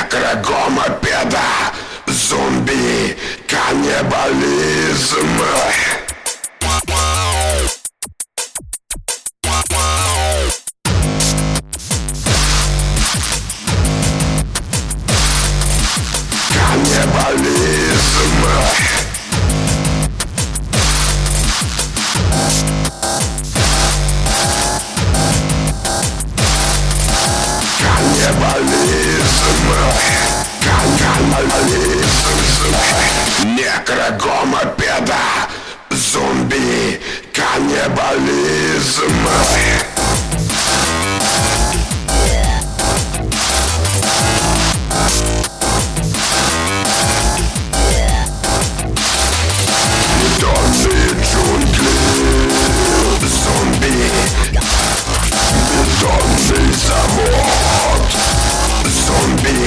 Некрогомопеда, зомби, каннибализм. Каннибализм. Некрогомопеда, зомби, каннибализм. Бетонные джунгли, зомби, бетонный завод, зомби.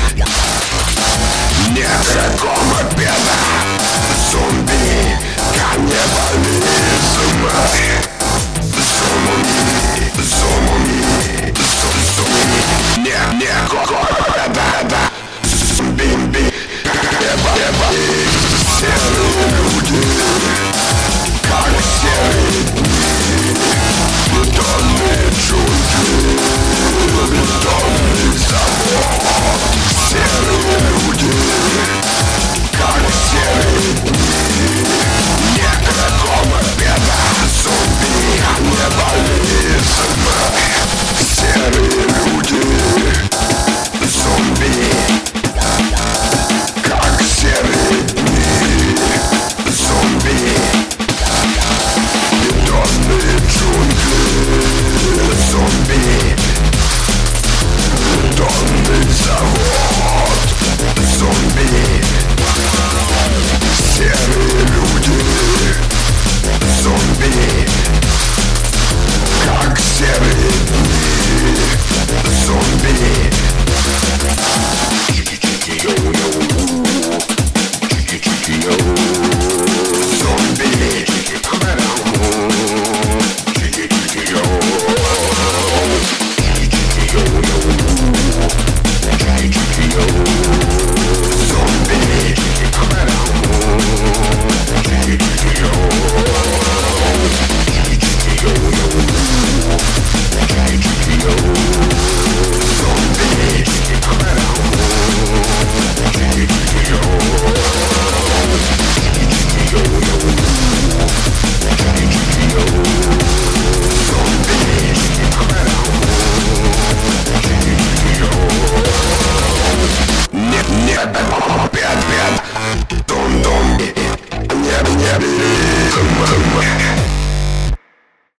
Некрогомопеда, зомби, каннибализм. Зомби, зомби, зомби. Некрогомопеда, зомби, каннибализм. Серые люди, как серые дни. Бетонные джунгли, бетонный завод. Серые люди, как серые дни. Некрогомопеда, зомби, каннибализм. Серые люди, зомби, как серые дни. Зомби, бетонные джунгли, зомби, бетонный завод, зомби, серые люди, зомби, как серые дни, зомби. Нет, опять, дом, не бери.